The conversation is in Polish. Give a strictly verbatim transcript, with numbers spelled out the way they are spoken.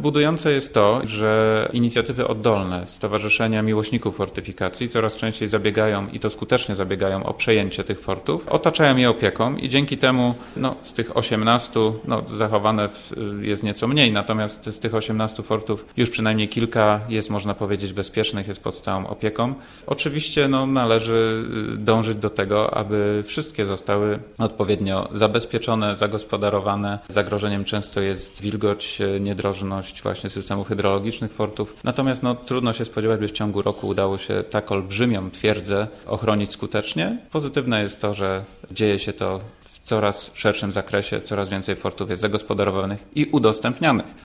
budujące jest to, że inicjatywy oddolne, stowarzyszenia miłośników fortyfikacji coraz częściej zabiegają i to skutecznie zabiegają o przejęcie tych fortów, otaczają je opieką i dzięki temu no, z tych osiemnastu, no, zachowane jest nieco mniej, natomiast z tych osiemnastu fortów już przynajmniej kilka jest, można powiedzieć, bezpiecznych, jest pod stałą opieką. Oczywiście no, należy dążyć do tego, aby wszystkie zostały odpowiednio zabezpieczone, zagospodarowane. Zagrożeniem często jest wilgoć, niedrożność właśnie systemów hydrologicznych fortów. Natomiast no, trudno się spodziewać, by w ciągu roku udało się tak olbrzymią twierdzę ochronić skutecznie. Pozytywne jest to, że dzieje się to w coraz szerszym zakresie, coraz więcej fortów jest zagospodarowanych i udostępnianych.